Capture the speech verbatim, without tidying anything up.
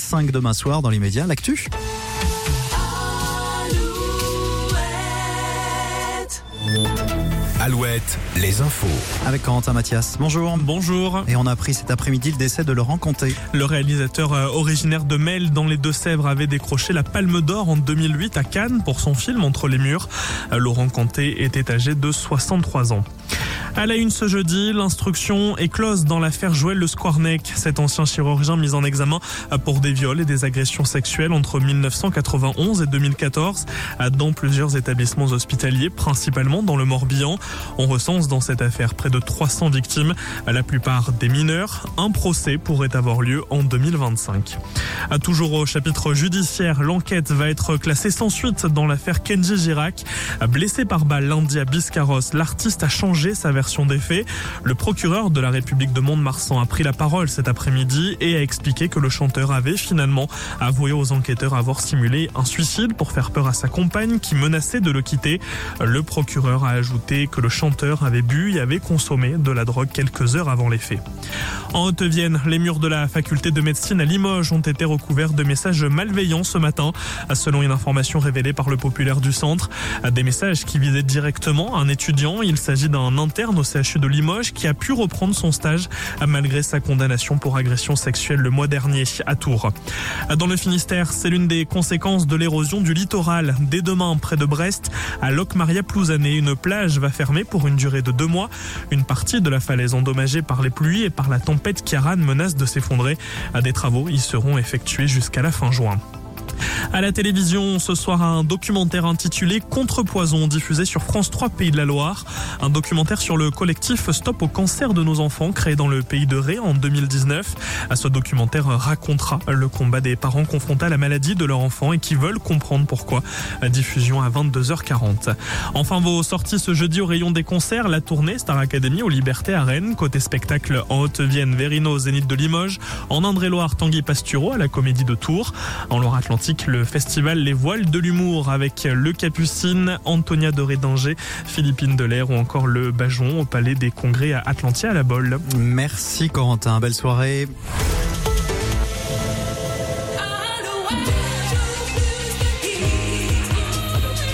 cinq demain soir. Dans l'immédiat, l'actu. Alouette, les infos. Avec Corentin Mathias. Bonjour. Bonjour. Et on a appris cet après-midi le décès de Laurent Conté. Le réalisateur originaire de Melle dans les Deux-Sèvres avait décroché la Palme d'Or en deux mille huit à Cannes pour son film Entre les murs. Laurent Conté était âgé de soixante-trois ans. À la une ce jeudi, l'instruction est close dans l'affaire Joël Le Squarnec, cet ancien chirurgien mis en examen pour des viols et des agressions sexuelles entre dix-neuf cent quatre-vingt-onze et deux mille quatorze dans plusieurs établissements hospitaliers, principalement dans le Morbihan. On recense dans cette affaire près de trois cents victimes, la plupart des mineurs. Un procès pourrait avoir lieu en deux mille vingt-cinq. À toujours au chapitre judiciaire, l'enquête va être classée sans suite dans l'affaire Kenji Girac. Blessé par balle lundi à Biscarrosse, l'artiste a changé sa version des faits. Le procureur de la République de Mont-de-Marsan a pris la parole cet après-midi et a expliqué que le chanteur avait finalement avoué aux enquêteurs avoir simulé un suicide pour faire peur à sa compagne qui menaçait de le quitter. Le procureur a ajouté que le chanteur avait bu et avait consommé de la drogue quelques heures avant les faits. En Haute-Vienne, les murs de la faculté de médecine à Limoges ont été recouverts de messages malveillants ce matin, selon une information révélée par le Populaire du Centre. Des messages qui visaient directement un étudiant. Il s'agit d'un interne au C H U de Limoges qui a pu reprendre son stage malgré sa condamnation pour agression sexuelle le mois dernier à Tours. Dans le Finistère, c'est l'une des conséquences de l'érosion du littoral. Dès demain, près de Brest, à Locmaria-Plouzané, une plage va fermer pour une durée de deux mois. Une partie de la falaise endommagée par les pluies et par la tempête Kiaran menace de s'effondrer. Des travaux y seront effectués jusqu'à la fin juin. À la télévision, ce soir, un documentaire intitulé Contrepoison, diffusé sur France trois Pays de la Loire. Un documentaire sur le collectif Stop au cancer de nos enfants, créé dans le pays de Ré en deux mille dix-neuf. Ce documentaire racontera le combat des parents confrontés à la maladie de leur enfant et qui veulent comprendre pourquoi. Diffusion à vingt-deux heures quarante. Enfin, vos sorties ce jeudi au rayon des concerts, la tournée Star Academy aux Libertés à Rennes. Côté spectacle, en Haute-Vienne, Vérino au Zénith de Limoges. En Indre-et-Loire, Tanguy Pastureau à la Comédie de Tours. En Loire-Atlantique, le festival Les Voiles de l'Humour avec le Capucine, Antonia de Rédinger, Philippine Delair ou encore le Bajon au Palais des Congrès à Atlantia à la Bolle. Merci Corentin, belle soirée.